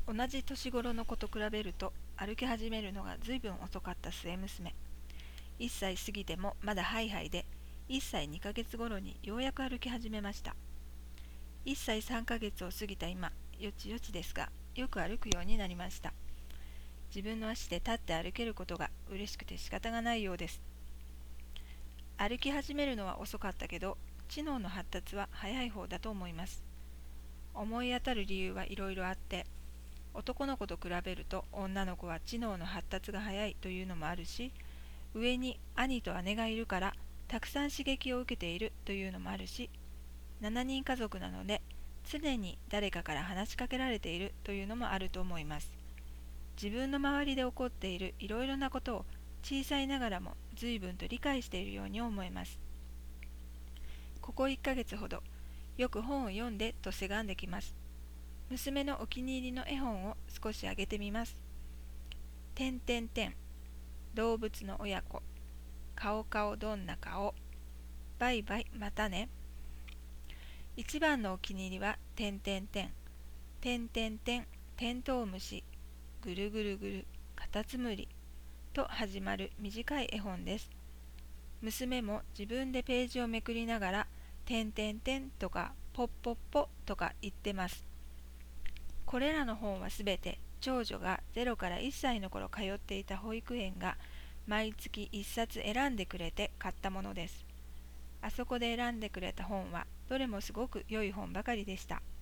同じ年頃の子と比べると歩き始めるのがずいぶん遅かった末娘。1歳過ぎてもまだハイハイで、1歳2ヶ月頃にようやく歩き始めました。1歳3ヶ月を過ぎた今、よちよちですが、よく歩くようになりました。自分の足で立って歩けることが嬉しくて仕方がないようです。歩き始めるのは遅かったけど、知能の発達は早い方だと思います。思い当たる理由はいろいろあって、男の子と比べると女の子は知能の発達が早いというのもあるし、上に兄と姉がいるからたくさん刺激を受けているというのもあるし、7人家族なので常に誰かから話しかけられているというのもあると思います。自分の周りで起こっているいろいろなことを小さいながらも随分と理解しているように思えます。ここ1ヶ月ほどよく本を読んでとせがんできます。娘のお気に入りの絵本を少しあげてみます。てんてんてん、動物の親子、顔顔どんな顔、バイバイまたね。一番のお気に入りはてんてんてん、てんてんてん、テントウムシ、ぐるぐるぐる、カタツムリと始まる短い絵本です。娘も自分でページをめくりながらてんてんてんとかポッポッポとか言ってます。これらの本はすべて長女が0から1歳の頃通っていた保育園が毎月1冊選んでくれて買ったものです。あそこで選んでくれた本はどれもすごく良い本ばかりでした。